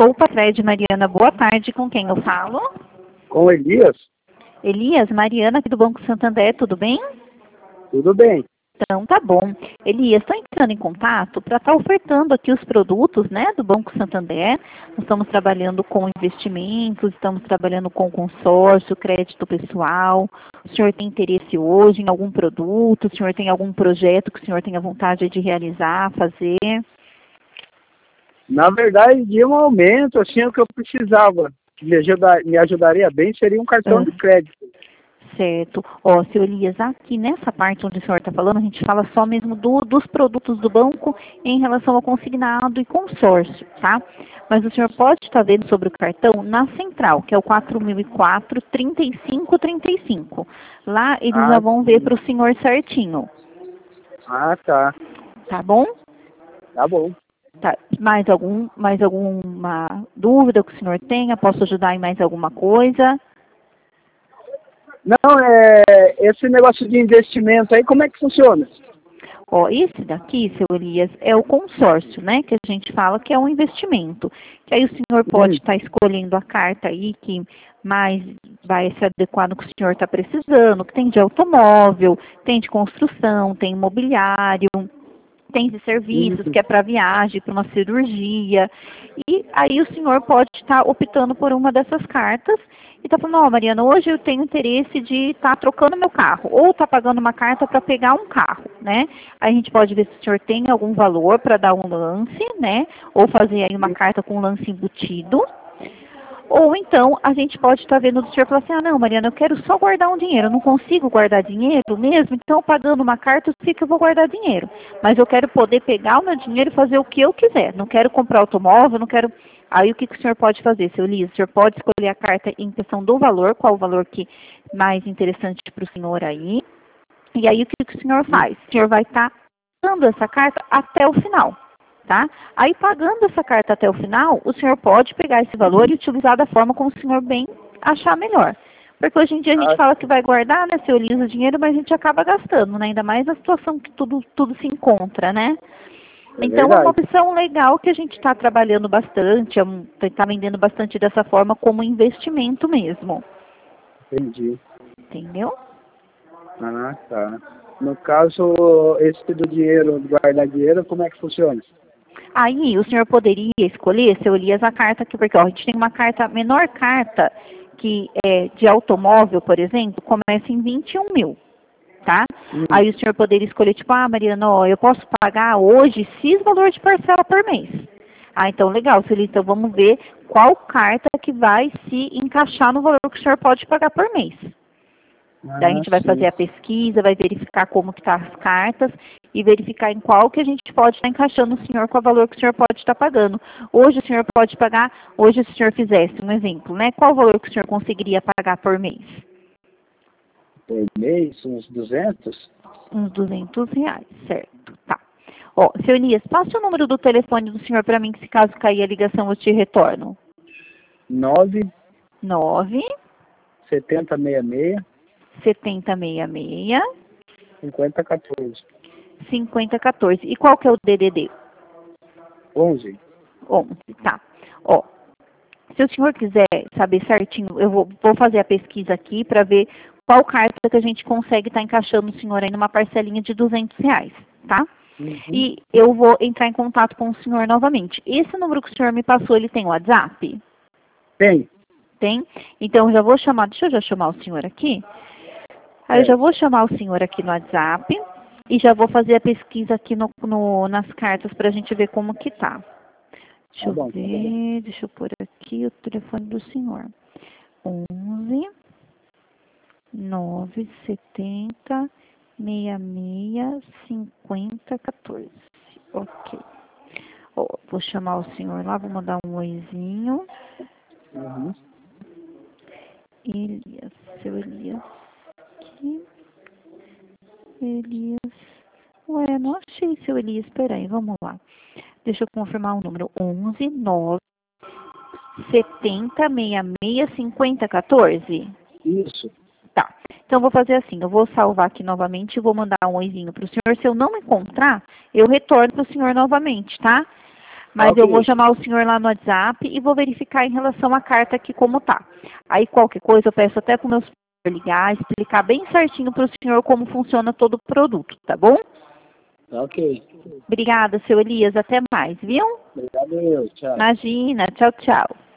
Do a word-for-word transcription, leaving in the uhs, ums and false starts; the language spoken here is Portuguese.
Poupa Fred, Mariana, boa tarde. Com quem eu falo? Com Elias? Elias, Mariana, aqui do Banco Santander, tudo bem? Tudo bem. Então, tá bom. Elias, estou entrando em contato para estar ofertando aqui os produtos, né, do Banco Santander. Nós estamos trabalhando com investimentos, estamos trabalhando com consórcio, crédito pessoal. O senhor tem interesse hoje em algum produto? O senhor tem algum projeto que o senhor tenha vontade de realizar, fazer? Na verdade, de um aumento, assim, o que eu precisava, que me, ajudar, me ajudaria bem, seria um cartão Ah. de crédito. Certo. Ó, seu Elias, aqui nessa parte onde o senhor está falando, a gente fala só mesmo do, dos produtos do banco em relação ao consignado e consórcio, tá? Mas o senhor pode estar vendo sobre o cartão na central, que é o quatro mil e quatro, trinta e cinco trinta e cinco. Lá eles Ah, já vão ver sim. para o senhor certinho, Ah, tá. tá bom? Tá bom. Tá. Mais, algum, mais alguma dúvida que o senhor tenha? Posso ajudar em mais alguma coisa? Não, é, esse negócio de investimento aí, como é que funciona? Ó, esse daqui, seu Elias, é o consórcio, né? Que a gente fala que é um investimento. Que aí o senhor pode Hum. estar escolhendo a carta aí que mais vai se adequar no que o senhor está precisando, que tem de automóvel, tem de construção, tem imobiliário, tem de serviços, Hum. que é para viagem, para uma cirurgia. E aí o senhor pode estar optando por uma dessas cartas e está falando, ó, Mariana, hoje eu tenho interesse de estar trocando meu carro, ou está pagando uma carta para pegar um carro, né? Aí a gente pode ver se o senhor tem algum valor para dar um lance, né? Ou fazer aí uma carta com um lance embutido. Ou então, a gente pode estar vendo o senhor falar assim, ah, não, Mariana, eu quero só guardar um dinheiro, eu não consigo guardar dinheiro mesmo, então pagando uma carta eu sei que eu vou guardar dinheiro. Mas eu quero poder pegar o meu dinheiro e fazer o que eu quiser. Não quero comprar automóvel, não quero... Aí o que, que o senhor pode fazer, seu Liz? O senhor pode escolher a carta em questão do valor, qual o valor que mais interessante para o senhor aí. E aí o que, que o senhor faz? O senhor vai estar dando essa carta até o final. Tá? Aí, pagando essa carta até o final, o senhor pode pegar esse valor e utilizar da forma como o senhor bem achar melhor. Porque hoje em dia a gente Ah, fala que vai guardar, né, seu Liz, o dinheiro, mas a gente acaba gastando, né? Ainda mais na situação que tudo, tudo se encontra, né? é Então, é uma verdade. opção legal que a gente está trabalhando bastante, está vendendo bastante dessa forma como investimento mesmo. Entendi. Entendeu? Ah, tá. No caso, esse do dinheiro, guardar dinheiro, como é que funciona? Aí o senhor poderia escolher, seu Elias, a carta aqui, porque ó, a gente tem uma carta, a menor carta que é de automóvel, por exemplo, começa em vinte e um mil, tá? Hum. Aí o senhor poderia escolher, tipo, ah, Mariana, ó, eu posso pagar hoje X valor de parcela por mês. Ah, então legal, seu Elias, então vamos ver qual carta que vai se encaixar no valor que o senhor pode pagar por mês. Daí a Ah, gente vai fazer sim. a pesquisa, vai verificar como que tá as cartas e verificar em qual que a gente pode estar encaixando o senhor com o valor que o senhor pode estar pagando. Hoje o senhor pode pagar, hoje se o senhor fizesse um exemplo, né? Qual o valor que o senhor conseguiria pagar por mês? Por mês, uns duzentos? Uns duzentos reais, certo. Tá. Ó, seu Elias, passa o número do telefone do senhor para mim, que se caso cair a ligação eu te retorno. nove nove setenta sessenta e seis setenta sessenta e seis cinquenta quatorze cinquenta quatorze. E qual que é o D D D? onze. onze, tá. Ó, se o senhor quiser saber certinho, eu vou, vou fazer a pesquisa aqui para ver qual carta que a gente consegue estar encaixando o senhor aí numa parcelinha de duzentos reais, tá? Uhum. E eu vou entrar em contato com o senhor novamente. Esse número que o senhor me passou, ele tem WhatsApp? Tem. Tem? Então, eu já vou chamar, deixa eu já chamar o senhor aqui. Aí eu É. já vou chamar o senhor aqui no WhatsApp e já vou fazer a pesquisa aqui no, no, nas cartas para a gente ver como que tá. Deixa Tá eu bom. ver, deixa eu pôr aqui o telefone do senhor. onze, nove, setenta, sessenta e seis, cinquenta, quatorze. Ok. Ó, vou chamar o senhor lá, vou mandar um oizinho. Uhum. Elias, seu Elias aqui. Elias. Ué, não achei seu Elias. Espera aí, vamos lá. Deixa eu confirmar o número. onze, nove, setenta, sessenta e seis, cinquenta, quatorze. Isso. Tá. Então, eu vou fazer assim. Eu vou salvar aqui novamente e vou mandar um oizinho para o senhor. Se eu não encontrar, eu retorno para o senhor novamente, tá? Mas Ok. eu vou chamar o senhor lá no WhatsApp e vou verificar em relação à carta aqui como tá. Aí qualquer coisa eu peço até para o meu senhor ligar, explicar bem certinho para o senhor como funciona todo o produto, tá bom? Ok. Obrigada, seu Elias. Até mais, viu? Obrigado, eu. Tchau. Imagina. Tchau, tchau.